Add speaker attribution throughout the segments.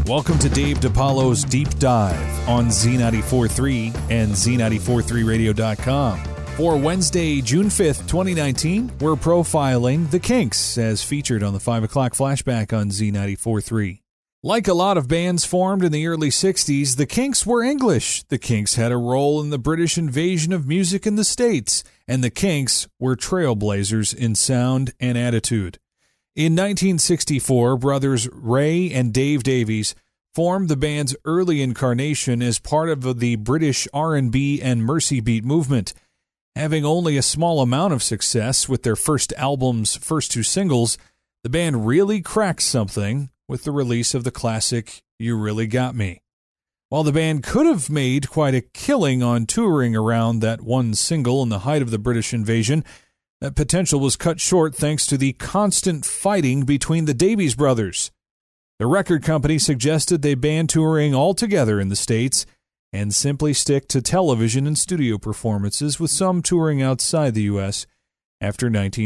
Speaker 1: Welcome to Dave DiPaolo's Deep Dive on Z94.3 and Z94.3radio.com. For Wednesday, June 5th, 2019, we're profiling the Kinks as featured on the 5 o'clock flashback on Z94.3. Like a lot of bands formed in the early 60s, the Kinks were English. The Kinks had a role in the British invasion of music in the States, and the Kinks were trailblazers in sound and attitude. In 1964, brothers Ray and Dave Davies formed the band's early incarnation as part of the British R&B and Mersey Beat movement. Having only a small amount of success with their first album's first two singles, the band really cracked something with the release of the classic You Really Got Me. While the band could have made quite a killing on touring around that one single in the height of the British invasion, that potential was cut short thanks to the constant fighting between the Davies brothers. The record company suggested they ban touring altogether in the States and simply stick to television and studio performances, with some touring outside the U.S. after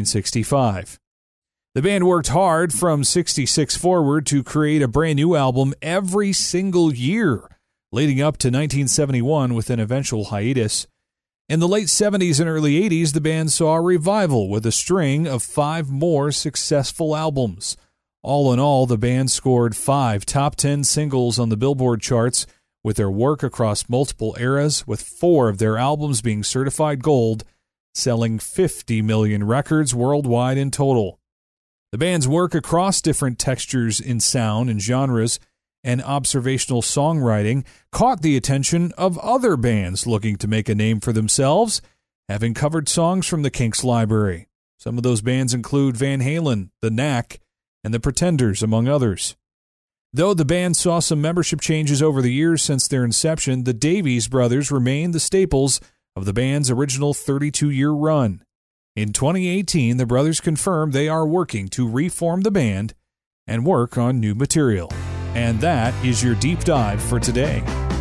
Speaker 1: 1965. The band worked hard from 66 forward to create a brand new album every single year, leading up to 1971 with an eventual hiatus. In the late 70s and early 80s, the band saw a revival with a string of 5 more successful albums. All in all, the band scored 5 top 10 singles on the Billboard charts, with their work across multiple eras, with 4 of their albums being certified gold, selling 50 million records worldwide in total. The band's work across different textures in sound and genres and observational songwriting caught the attention of other bands looking to make a name for themselves, having covered songs from the Kinks library. Some of those bands include Van Halen, The Knack, and The Pretenders, among others. Though the band saw some membership changes over the years since their inception, the Davies brothers remained the staples of the band's original 32-year run. In 2018, the brothers confirmed they are working to reform the band and work on new material. And that is your deep dive for today.